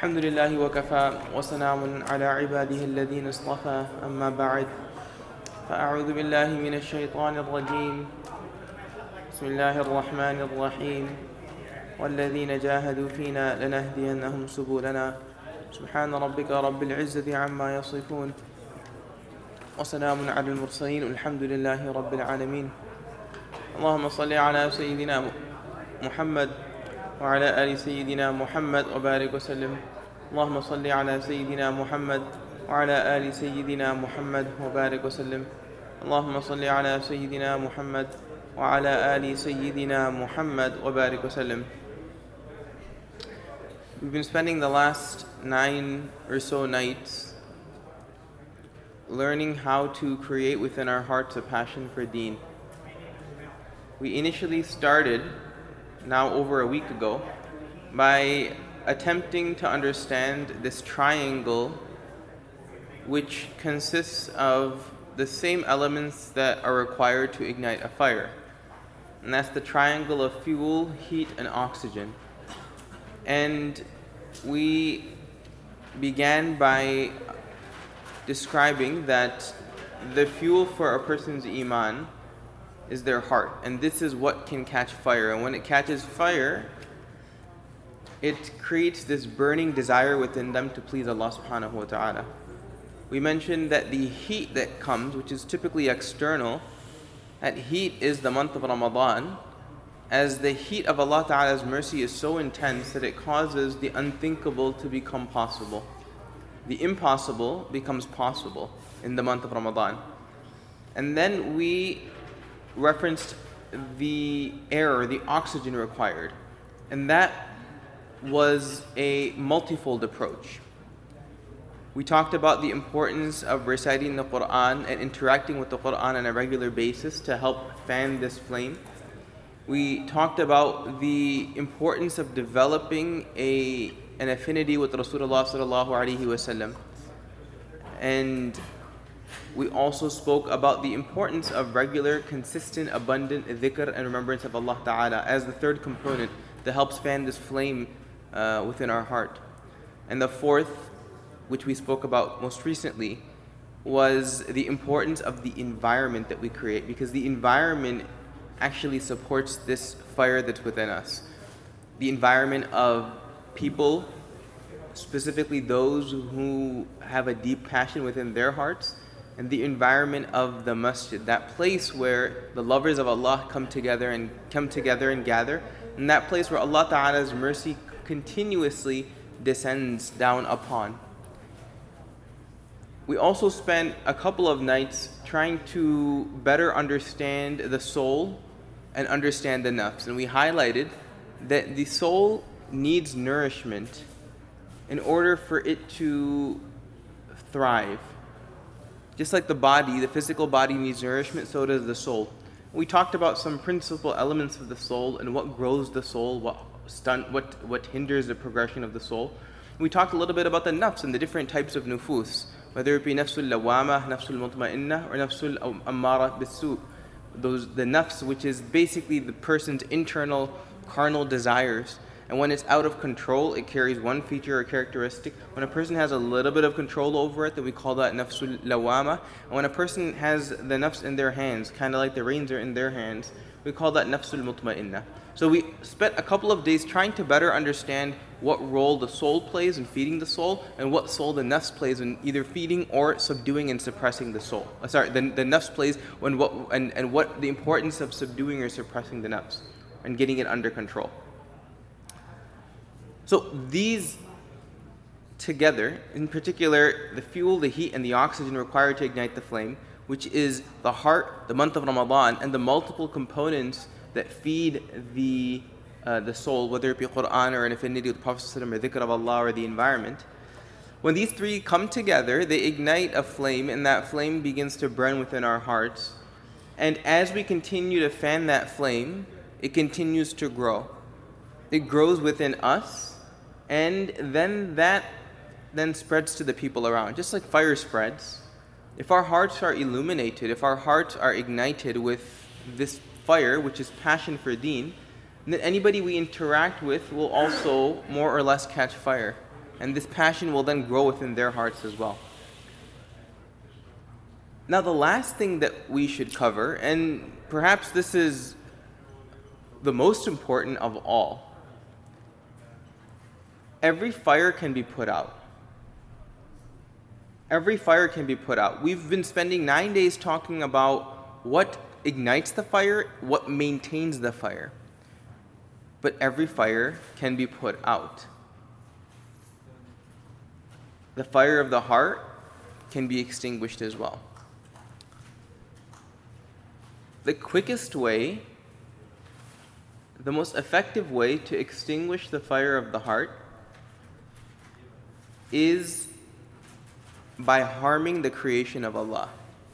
الحمد لله وكفى وسلام على عباده الذين اصطفى أما بعد فأعوذ بالله من الشيطان الرجيم بسم الله الرحمن الرحيم والذين جاهدوا فينا لنهدينهم سبلنا سبحان ربك رب العزة عما يصفون وسلام على المرسلين الحمد لله رب العالمين اللهم صل على سيدنا محمد وعلى آل سيدنا محمد وبارك وسلم اللهم صل على سيدنا محمد وعلى آل سيدنا محمد وبارك وسلم اللهم صل على سيدنا محمد وعلى آل سيدنا محمد وبارك وسلم. We've been spending the last 9 or so nights learning how to create within our hearts a passion for Deen. We initially started now over a week ago by attempting to understand this triangle which consists of the same elements that are required to ignite a fire, and that's the triangle of fuel, heat, and oxygen. And we began by describing that the fuel for a person's iman is their heart, and this is what can catch fire. And when it catches fire, it creates this burning desire within them to please Allah subhanahu wa ta'ala. We mentioned that the heat that comes, which is typically external, that heat is the month of Ramadan, as the heat of Allah ta'ala's mercy is so intense that it causes the unthinkable to become possible. The impossible becomes possible in the month of Ramadan. And then we referenced the air, the oxygen required, and that was a multifold approach. We talked about the importance of reciting the Quran and interacting with the Quran on a regular basis to help fan this flame. We talked about the importance of developing an affinity with Rasulullah sallallahu alaihi wasallam, and we also spoke about the importance of regular, consistent, abundant dhikr and remembrance of Allah Ta'ala as the third component that helps fan this flame within our heart. And the fourth, which we spoke about most recently, was the importance of the environment that we create, because the environment actually supports this fire that's within us. The environment of people, specifically those who have a deep passion within their hearts, and the environment of the masjid, that place where the lovers of Allah come together and gather, and that place where Allah Ta'ala's mercy continuously descends down upon. We also spent a couple of nights trying to better understand the soul and understand the nafs, and we highlighted that the soul needs nourishment in order for it to thrive. Just like the body, the physical body needs nourishment, so does the soul. We talked about some principal elements of the soul and what grows the soul, what hinders the progression of the soul. We talked a little bit about the nafs and the different types of nufus, whether it be nafsul lawama, nafsul mutma'inna, or nafsul ammara bisu. The nafs, which is basically the person's internal carnal desires. And when it's out of control, it carries one feature or characteristic. When a person has a little bit of control over it, then we call that nafsul lawama. And when a person has the nafs in their hands, kind of like the reins are in their hands, we call that nafsul mutma'inna. So we spent a couple of days trying to better understand what role the soul plays in feeding the soul, and what role the nafs plays in either feeding or subduing and suppressing the soul. The nafs plays when what the importance of subduing or suppressing the nafs and getting it under control. So these together, in particular, the fuel, the heat, and the oxygen required to ignite the flame, which is the heart, the month of Ramadan, and the multiple components that feed the soul, whether it be Quran or an affinity with the Prophet ﷺ or dhikr of Allah or the environment. When these three come together, they ignite a flame, and that flame begins to burn within our hearts. And as we continue to fan that flame, it continues to grow. It grows within us, and then that spreads to the people around. Just like fire spreads, if our hearts are illuminated, if our hearts are ignited with this fire, which is passion for Deen, then anybody we interact with will also more or less catch fire. and this passion will then grow within their hearts as well. Now, the last thing that we should cover, and perhaps this is the most important of all, every fire can be put out. Every fire can be put out. We've been spending 9 days talking about what ignites the fire, what maintains the fire. But every fire can be put out. The fire of the heart can be extinguished as well. The quickest way, the most effective way to extinguish the fire of the heart is by harming the creation of Allah.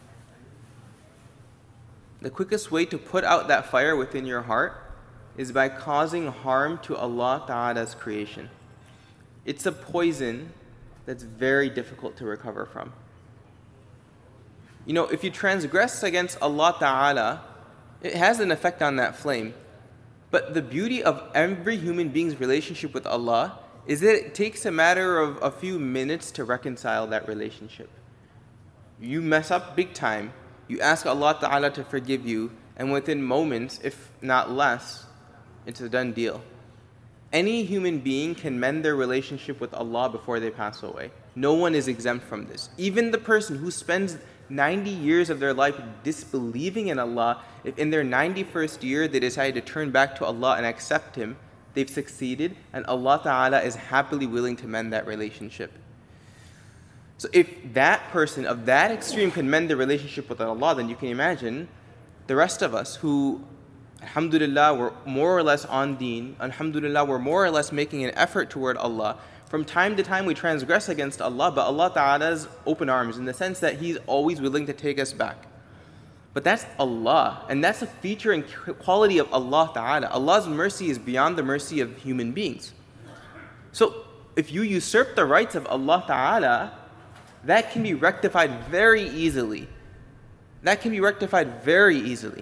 The quickest way to put out that fire within your heart is by causing harm to Allah Ta'ala's creation. It's a poison that's very difficult to recover from. You know, if you transgress against Allah Ta'ala, it has an effect on that flame. But the beauty of every human being's relationship with Allah is that it takes a matter of a few minutes to reconcile that relationship. You mess up big time, you ask Allah Ta'ala to forgive you, and within moments, if not less, it's a done deal. Any human being can mend their relationship with Allah before they pass away. No one is exempt from this. Even the person who spends 90 years of their life disbelieving in Allah, if in their 91st year they decide to turn back to Allah and accept Him, they've succeeded, and Allah Ta'ala is happily willing to mend that relationship. So if that person of that extreme can mend the relationship with Allah, then you can imagine the rest of us who, alhamdulillah, we're more or less on deen, alhamdulillah, we're more or less making an effort toward Allah. From time to time we transgress against Allah, but Allah Ta'ala's open arms in the sense that He's always willing to take us back. But that's Allah, and that's a feature and quality of Allah Ta'ala. Allah's mercy is beyond the mercy of human beings. So if you usurp the rights of Allah Ta'ala, that can be rectified very easily. That can be rectified very easily.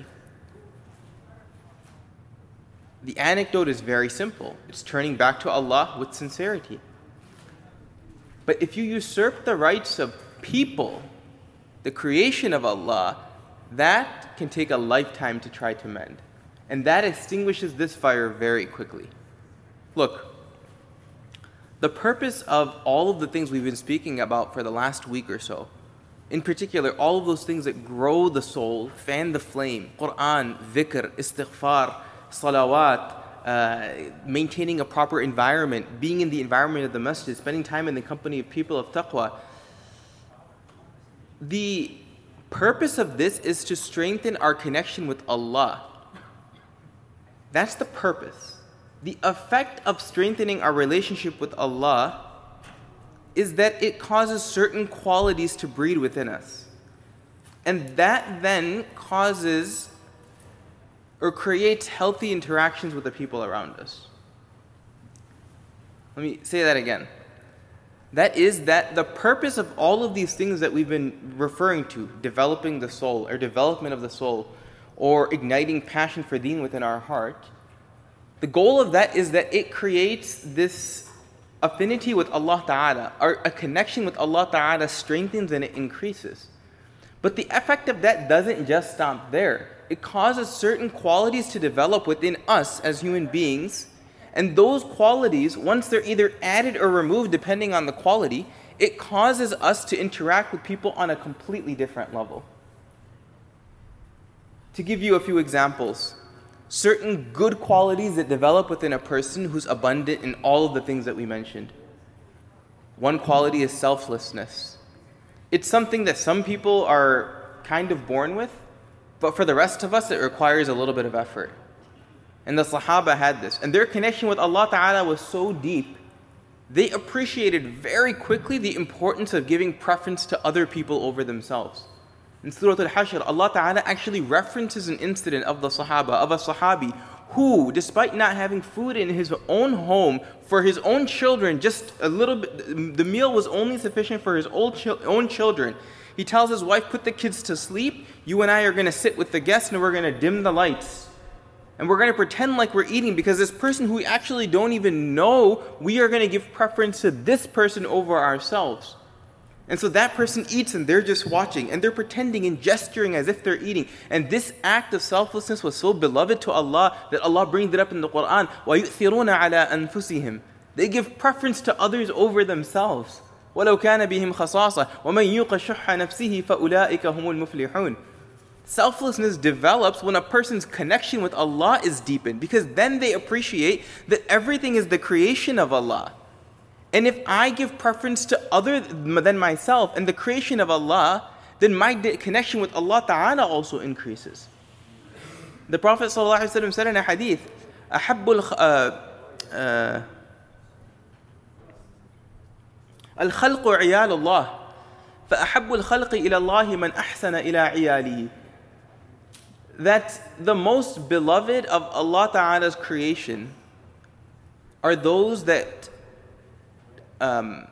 The anecdote is very simple. It's turning back to Allah with sincerity. But if you usurp the rights of people, the creation of Allah, that can take a lifetime to try to mend. And that extinguishes this fire very quickly. Look, the purpose of all of the things we've been speaking about for the last week or so, in particular, all of those things that grow the soul, fan the flame, Quran, dhikr, istighfar, salawat, maintaining a proper environment, being in the environment of the masjid, spending time in the company of people of taqwa. The purpose of this is to strengthen our connection with Allah. That's the purpose. The effect of strengthening our relationship with Allah is that it causes certain qualities to breed within us. And that then causes or creates healthy interactions with the people around us. Let me say that again. That is that the purpose of all of these things that we've been referring to, developing the soul or development of the soul or igniting passion for deen within our heart, the goal of that is that it creates this affinity with Allah Ta'ala, or a connection with Allah Ta'ala strengthens and it increases. But the effect of that doesn't just stop there. It causes certain qualities to develop within us as human beings, and those qualities, once they're either added or removed depending on the quality, it causes us to interact with people on a completely different level. To give you a few examples, certain good qualities that develop within a person who's abundant in all of the things that we mentioned. One quality is selflessness. It's something that some people are kind of born with, but for the rest of us, it requires a little bit of effort. And the Sahaba had this. And their connection with Allah Ta'ala was so deep, they appreciated very quickly the importance of giving preference to other people over themselves. In Surah Al-Hashr, Allah Ta'ala actually references an incident of the Sahaba, of a Sahabi, who, despite not having food in his own home for his own children, just a little bit, the meal was only sufficient for his own children. He tells his wife, put the kids to sleep, you and I are going to sit with the guests and we're going to dim the lights. And we're going to pretend like we're eating because this person who we actually don't even know, we are going to give preference to this person over ourselves. And so that person eats and they're just watching and they're pretending and gesturing as if they're eating. And this act of selflessness was so beloved to Allah that Allah brings it up in the Quran. وَيُؤْثِرُونَ عَلَىٰ أَنفُسِهِمْ. They give preference to others over themselves. وَلَوْ كَانَ بِهِمْ خَصَاصَةٌ وَمَنْ يُوقَ شُحَّ نَفْسِهِ فَأُولَٰئِكَ هُمُ الْمُفْلِحُونَ. Selflessness develops when a person's connection with Allah is deepened, because then they appreciate that everything is the creation of Allah. And if I give preference to other than myself and the creation of Allah, then my connection with Allah Ta'ala also increases. The Prophet ﷺ said in a hadith, الخلق عيال الله فأحب الخلق إلى الله من أحسن إلى عياله. That the most beloved of Allah Ta'ala's creation are those that are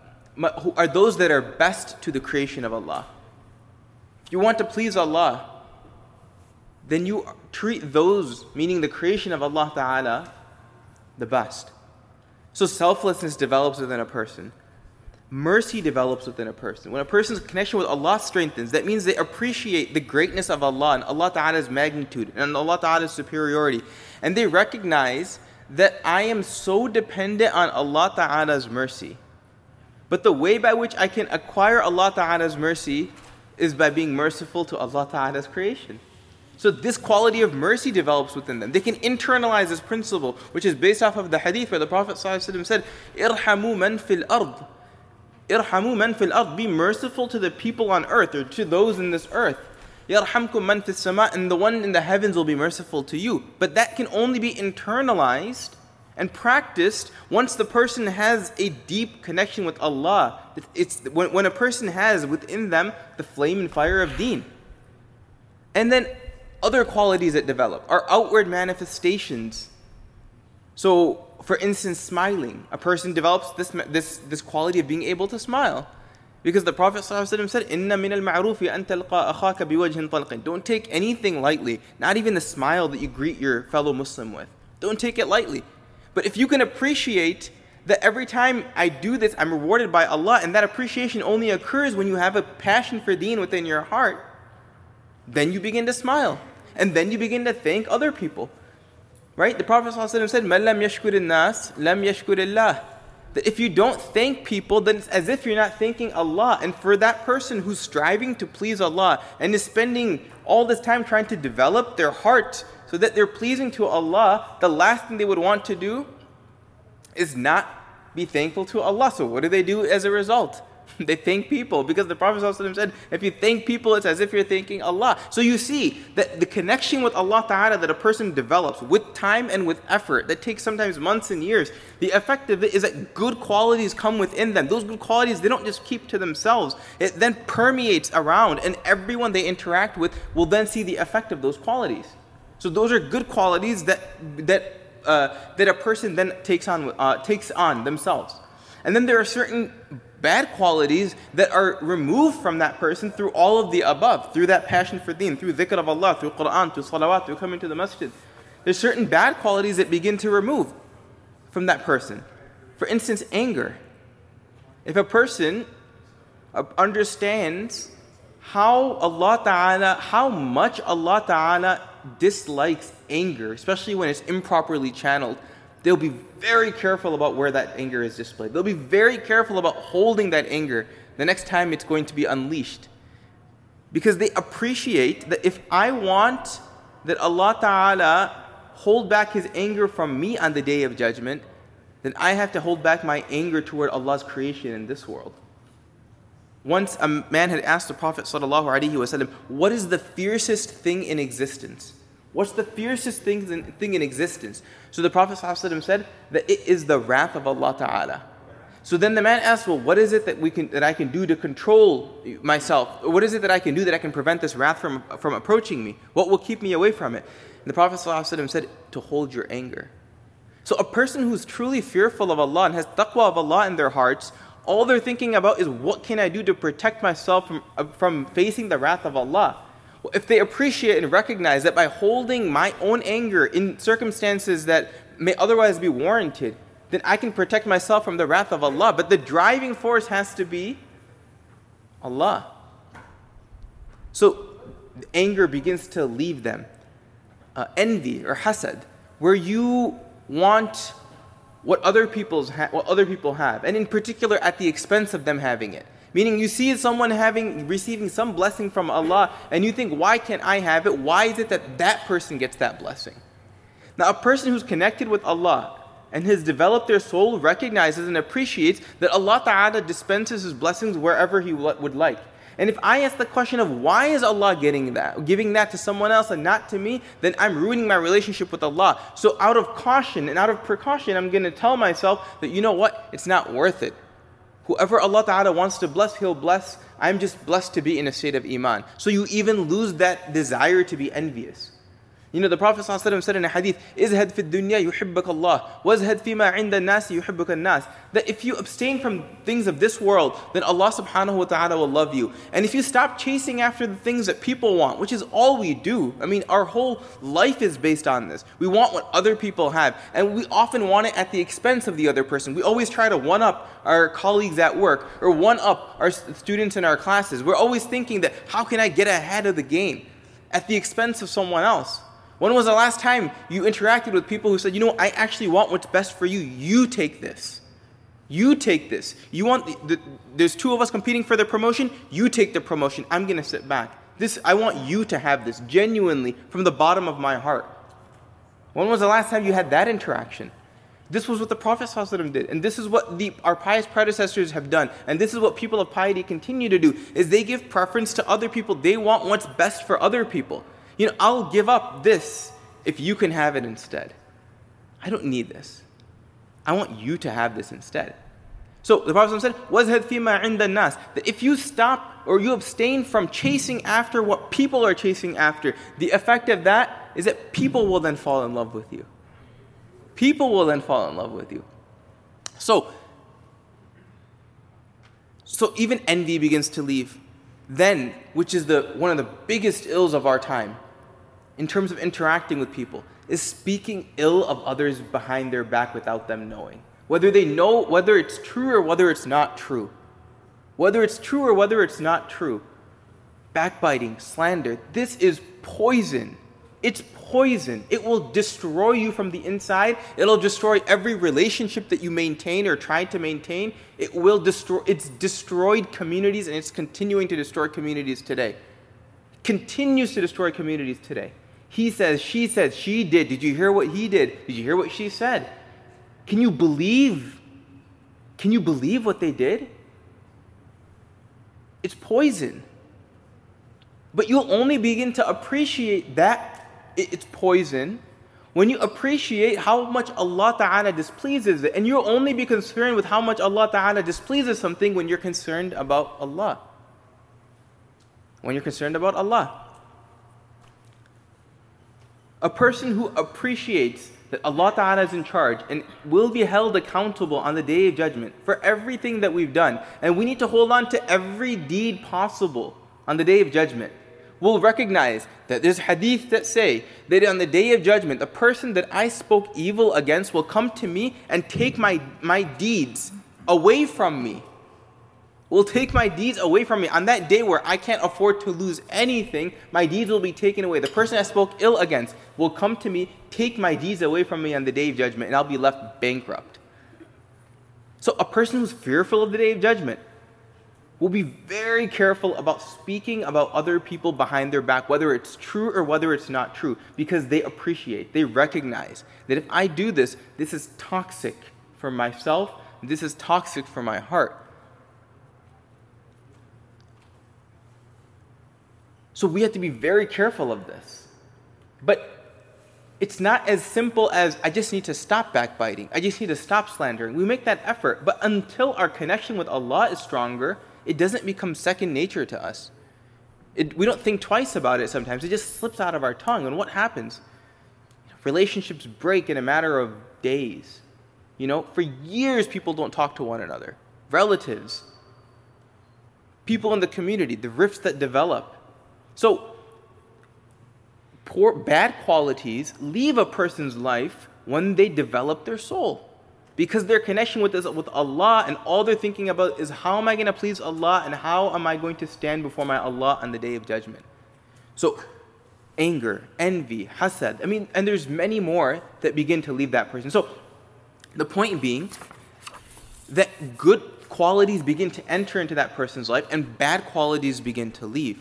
best to the creation of Allah. If you want to please Allah, then you treat those, meaning the creation of Allah Ta'ala, the best. So selflessness develops within a person. Mercy develops within a person. When a person's connection with Allah strengthens, that means they appreciate the greatness of Allah and Allah Ta'ala's magnitude and Allah Ta'ala's superiority. And they recognize that I am so dependent on Allah Ta'ala's mercy. But the way by which I can acquire Allah Ta'ala's mercy is by being merciful to Allah Ta'ala's creation. So this quality of mercy develops within them. They can internalize this principle, which is based off of the hadith where the Prophet ﷺ said, "Irhamu man fil ard." Irhamu man fil ard. Be merciful to the people on earth, or to those in this earth. Yarhamkum man fis sama. And the one in the heavens will be merciful to you. But that can only be internalized and practiced once the person has a deep connection with Allah. It's when a person has within them the flame and fire of deen. And then other qualities that develop are outward manifestations. So, for instance, smiling. A person develops this quality of being able to smile. Because the Prophet ﷺ said, إِنَّ مِنَ الْمَعْرُوفِ أَن تَلْقَى أَخَاكَ بِوَجْهٍ طَلْقٍ. Don't take anything lightly, not even the smile that you greet your fellow Muslim with. Don't take it lightly. But if you can appreciate that every time I do this, I'm rewarded by Allah, and that appreciation only occurs when you have a passion for deen within your heart, then you begin to smile. And then you begin to thank other people. Right? The Prophet ﷺ said, مَنْ لَمْ يَشْكُرِ النَّاسِ لَمْ يَشْكُرِ اللَّهِ. That if you don't thank people, then it's as if you're not thanking Allah. And for that person who's striving to please Allah and is spending all this time trying to develop their heart so that they're pleasing to Allah, the last thing they would want to do is not be thankful to Allah. So what do they do as a result? They thank people, because the Prophet ﷺ said, if you thank people, it's as if you're thanking Allah. So you see that the connection with Allah Ta'ala that a person develops with time and with effort, that takes sometimes months and years, the effect of it is that good qualities come within them. Those good qualities, they don't just keep to themselves. It then permeates around, and everyone they interact with will then see the effect of those qualities. So those are good qualities that a person then takes on themselves. And then there are certain bad qualities that are removed from that person through all of the above, through that passion for deen, through dhikr of Allah, through Quran, through salawat, through coming to the masjid. There's certain bad qualities that begin to remove from that person. For instance, anger. If a person understands how much Allah Ta'ala dislikes anger, especially when it's improperly channeled, they'll be very careful about where that anger is displayed. They'll be very careful about holding that anger the next time it's going to be unleashed. Because they appreciate that if I want that Allah Ta'ala hold back His anger from me on the Day of Judgment, then I have to hold back my anger toward Allah's creation in this world. Once a man had asked the Prophet ﷺ, what is the fiercest thing in existence? What's the fiercest thing in existence? So the Prophet ﷺ said that it is the wrath of Allah Ta'ala. So then the man asked, well, what is it that I can do to control myself? What is it that I can do that I can prevent this wrath from approaching me? What will keep me away from it? And the Prophet ﷺ said, to hold your anger. So a person who's truly fearful of Allah and has taqwa of Allah in their hearts, all they're thinking about is, what can I do to protect myself from facing the wrath of Allah? If they appreciate and recognize that by holding my own anger in circumstances that may otherwise be warranted, then I can protect myself from the wrath of Allah. But the driving force has to be Allah. So anger begins to leave them. Envy or hasad, where you want what other people have, and in particular at the expense of them having it. Meaning you see someone receiving some blessing from Allah and you think, why can't I have it? Why is it that that person gets that blessing? Now a person who's connected with Allah and has developed their soul recognizes and appreciates that Allah Ta'ala dispenses His blessings wherever He would like. And if I ask the question of why is Allah giving that to someone else and not to me, then I'm ruining my relationship with Allah. So out of caution and out of precaution, I'm going to tell myself that, you know what, it's not worth it. Whoever Allah Ta'ala wants to bless, He'll bless. I'm just blessed to be in a state of iman. So you even lose that desire to be envious. You know, the Prophet ﷺ said in a hadith, "Izhad fi dunya yuhibbuk Allah, wazhad fima inda nasi yuhibbuk nas." That if you abstain from things of this world, then Allah subhanahu wa ta'ala will love you. And if you stop chasing after the things that people want, which is all we do, I mean, our whole life is based on this. We want what other people have, and we often want it at the expense of the other person. We always try to one-up our colleagues at work, or one-up our students in our classes. We're always thinking that, how can I get ahead of the game at the expense of someone else? When was the last time you interacted with people who said, you know, I actually want what's best for you. You take this. You take this. You want there's two of us competing for the promotion. You take the promotion. I'm going to sit back. I want you to have this genuinely from the bottom of my heart. When was the last time you had that interaction? This was what the Prophet ﷺ did. And this is what our pious predecessors have done. And this is what people of piety continue to do, is they give preference to other people. They want what's best for other people. You know, I'll give up this if you can have it instead. I don't need this. I want you to have this instead. So the Prophet said, وَازْهَدْ فِيمَا عِنْدَ النَّاسِ, that if you stop or you abstain from chasing after what people are chasing after, the effect of that is that people will then fall in love with you. People will then fall in love with you. So even envy begins to leave. Then, which is one of the biggest ills of our time, in terms of interacting with people, is speaking ill of others behind their back without them knowing. Whether they know, whether it's true or whether it's not true. Whether it's true or whether it's not true. Backbiting, slander, this is poison. It's poison. It will destroy you from the inside. It'll destroy every relationship that you maintain or try to maintain. It will destroy, it's destroyed communities, and it's continuing to destroy communities today. Continues to destroy communities today. He says, she did. Did you hear what he did? Did you hear what she said? Can you believe what they did? It's poison. But you'll only begin to appreciate that it's poison when you appreciate how much Allah Ta'ala displeases it. And you'll only be concerned with how much Allah Ta'ala displeases something when you're concerned about Allah. When you're concerned about Allah. A person who appreciates that Allah Ta'ala is in charge and will be held accountable on the Day of Judgment for everything that we've done. And we need to hold on to every deed possible on the Day of Judgment. We'll recognize that there's hadith that say that on the Day of Judgment, the person that I spoke evil against will come to me and take my deeds away from me. Will take my deeds away from me. On that day where I can't afford to lose anything, my deeds will be taken away. The person I spoke ill against will come to me, take my deeds away from me on the Day of Judgment, and I'll be left bankrupt. So a person who's fearful of the Day of Judgment will be very careful about speaking about other people behind their back, whether it's true or whether it's not true, because they appreciate, they recognize that if I do this, this is toxic for myself, this is toxic for my heart. So we have to be very careful of this. But it's not as simple as, I just need to stop backbiting. I just need to stop slandering. We make that effort. But until our connection with Allah is stronger, it doesn't become second nature to us. We don't think twice about it sometimes. It just slips out of our tongue. And what happens? Relationships break in a matter of days. For years people don't talk to one another. Relatives. People in the community, the rifts that develop. So bad qualities leave a person's life when they develop their soul. Because their connection with Allah, and all they're thinking about is, how am I going to please Allah and how am I going to stand before my Allah on the Day of Judgment. So anger, envy, hasad, and there's many more that begin to leave that person. So the point being that good qualities begin to enter into that person's life and bad qualities begin to leave.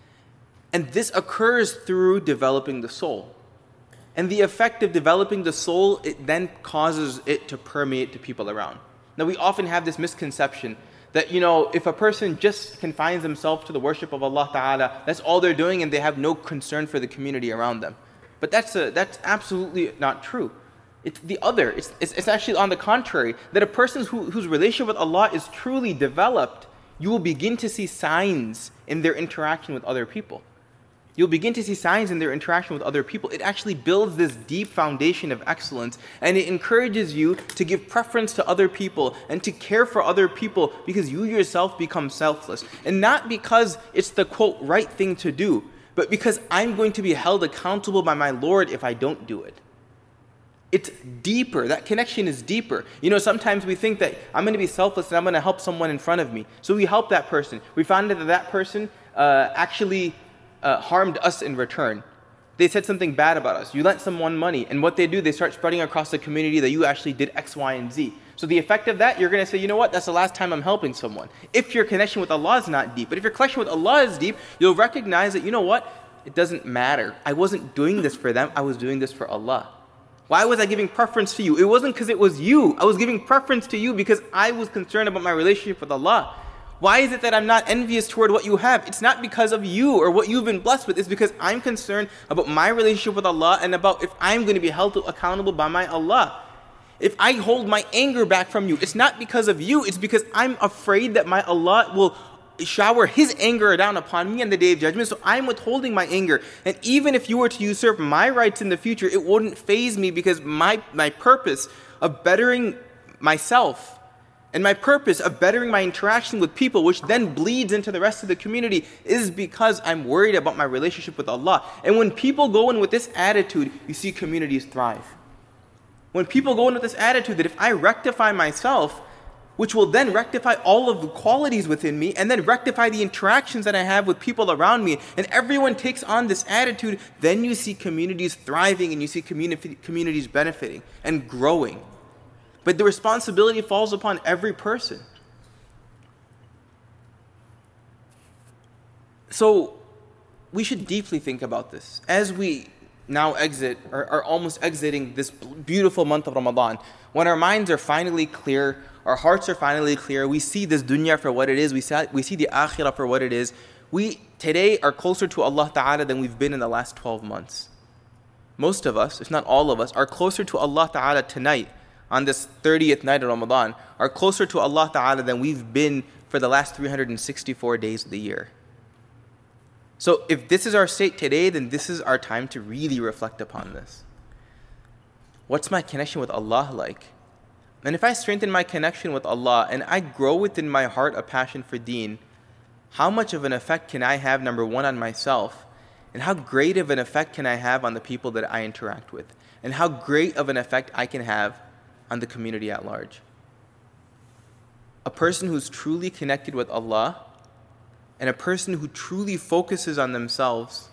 And this occurs through developing the soul. And the effect of developing the soul, it then causes it to permeate to people around. Now, we often have this misconception that, if a person just confines themselves to the worship of Allah Ta'ala, that's all they're doing and they have no concern for the community around them. But that's absolutely not true. It's the other. It's actually on the contrary, that a person whose relationship with Allah is truly developed, you will begin to see signs in their interaction with other people. You'll begin to see signs in their interaction with other people. It actually builds this deep foundation of excellence, and it encourages you to give preference to other people and to care for other people, because you yourself become selfless. And not because it's the, quote, right thing to do, but because I'm going to be held accountable by my Lord if I don't do it. It's deeper. That connection is deeper. Sometimes we think that I'm going to be selfless and I'm going to help someone in front of me. So we help that person. We found out that person actually harmed us in return. They said something bad about us. You lent someone money, and what they do, they start spreading across the community that you actually did X, Y, and Z. So the effect of that, you're going to say, you know what, that's the last time I'm helping someone. If your connection with Allah is not deep. But if your connection with Allah is deep, you'll recognize that, you know what, it doesn't matter. I wasn't doing this for them, I was doing this for Allah. Why was I giving preference to you? It wasn't because it was you. I was giving preference to you because I was concerned about my relationship with Allah. Why is it that I'm not envious toward what you have? It's not because of you or what you've been blessed with. It's because I'm concerned about my relationship with Allah and about if I'm going to be held accountable by my Allah. If I hold my anger back from you, it's not because of you. It's because I'm afraid that my Allah will shower His anger down upon me on the Day of Judgment. So I'm withholding my anger. And even if you were to usurp my rights in the future, it wouldn't faze me, because my purpose of bettering myself and my purpose of bettering my interaction with people, which then bleeds into the rest of the community, is because I'm worried about my relationship with Allah. And when people go in with this attitude, you see communities thrive. When people go in with this attitude that if I rectify myself, which will then rectify all of the qualities within me, and then rectify the interactions that I have with people around me, and everyone takes on this attitude, then you see communities thriving and you see communities benefiting and growing. But the responsibility falls upon every person. So we should deeply think about this as we now are almost exiting this beautiful month of Ramadan. When our minds are finally clear, our hearts are finally clear, we see this dunya for what it is, we see the akhirah for what it is. We today are closer to Allah Ta'ala than we've been in the last 12 months. Most of us, if not all of us, are closer to Allah Ta'ala tonight, on this 30th night of Ramadan, are closer to Allah Ta'ala than we've been for the last 364 days of the year. So if this is our state today, then this is our time to really reflect upon this. What's my connection with Allah like? And if I strengthen my connection with Allah and I grow within my heart a passion for deen, how much of an effect can I have, number one, on myself? And how great of an effect can I have on the people that I interact with? And how great of an effect I can have on the community at large. A person who's truly connected with Allah and a person who truly focuses on themselves,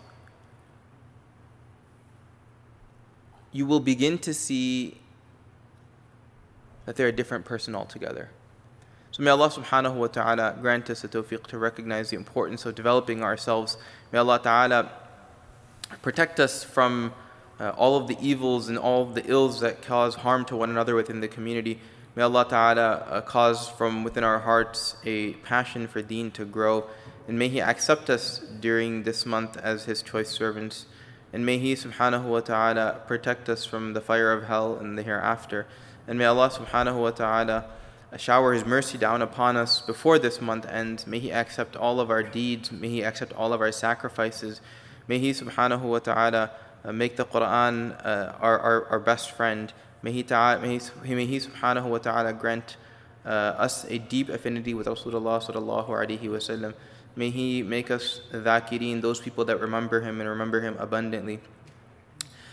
you will begin to see that they're a different person altogether. So may Allah subhanahu wa ta'ala grant us the tawfiq to recognize the importance of developing ourselves. May Allah ta'ala protect us from all of the evils and all of the ills that cause harm to one another within the community. May Allah Ta'ala cause from within our hearts a passion for deen to grow. And may He accept us during this month as His choice servants. And may He subhanahu wa ta'ala protect us from the fire of hell and the hereafter. And may Allah subhanahu wa ta'ala shower His mercy down upon us before this month ends. May He accept all of our deeds. May He accept all of our sacrifices. May He subhanahu wa ta'ala make the Quran our best friend. May He subhanahu wa ta'ala grant us a deep affinity with Rasulullah sallallahu alaihi wasallam. May He make us dhakirin, those people that remember Him and remember Him abundantly.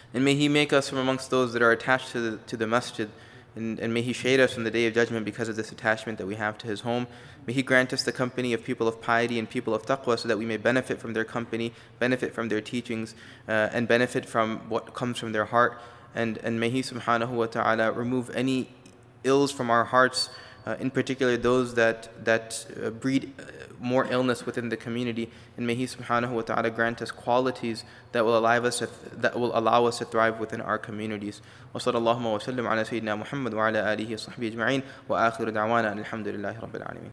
And may He make us from amongst those that are attached to the masjid, and may He shade us from the Day of Judgment because of this attachment that we have to His home. May He grant us the company of people of piety and people of taqwa so that we may benefit from their company, benefit from their teachings, and benefit from what comes from their heart. And may He subhanahu wa ta'ala remove any ills from our hearts, in particular those that breed more illness within the community. And may He subhanahu wa ta'ala grant us qualities that will allow us to thrive within our communities. وصلى الله وسلم على سيدنا محمد وعلى آله وصحبه أجمعين وآخر دعوانا الحمد لله رب العالمين.